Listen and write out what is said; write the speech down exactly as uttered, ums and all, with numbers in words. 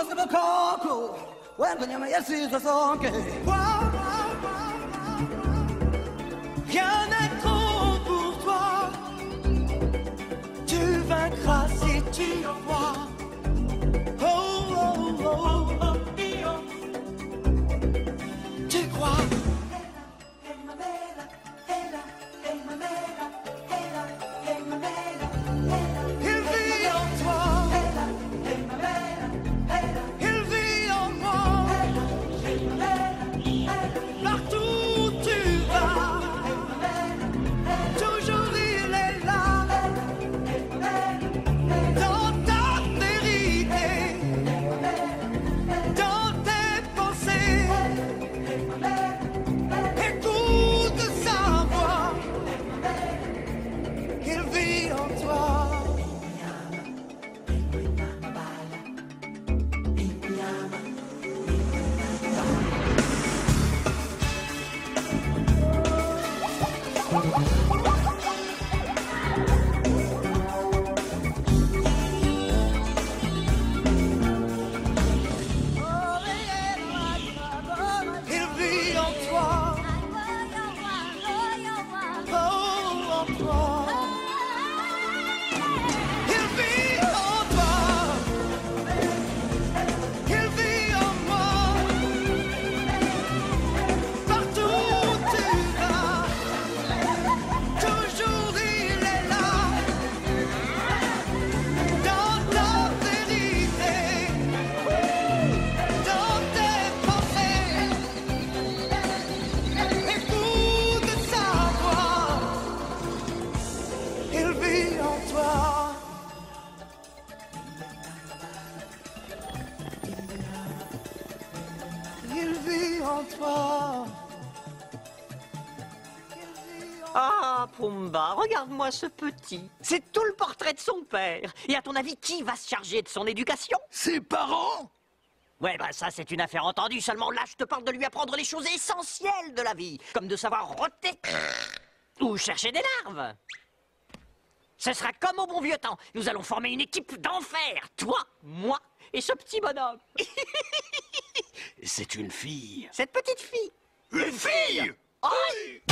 the coco, when the yama yes is the song. Rien n'est trop pour toi. Tu vaincras si tu crois. Oh, oh, oh, oh, oh. Tu crois. Il vit en toi. Il vit en moi. Partout où tu vas, toujours il est là. Dans ta vérité, dans tes pensées. Écoute sa voix. Il vit en toi. Il vit en toi. Oh, en toi. Il vit en toi. Il vit en moi. Partout où tu vas, toujours il est là. Dans ta vérité, dans tes pensées. Écoute sa voix. Il vit en toi. Il vit en toi. Ah, Pumba, regarde-moi ce petit. C'est tout le portrait de son père. Et à ton avis, qui va se charger de son éducation? Ses parents? Ouais, bah ça, c'est une affaire entendue. Seulement là, je te parle de lui apprendre les choses essentielles de la vie. Comme de savoir roter. Ou chercher des larves. Ce sera comme au bon vieux temps. Nous allons former une équipe d'enfer. Toi, moi et ce petit bonhomme. C'est une fille. Cette petite fille. Une fille? Oh,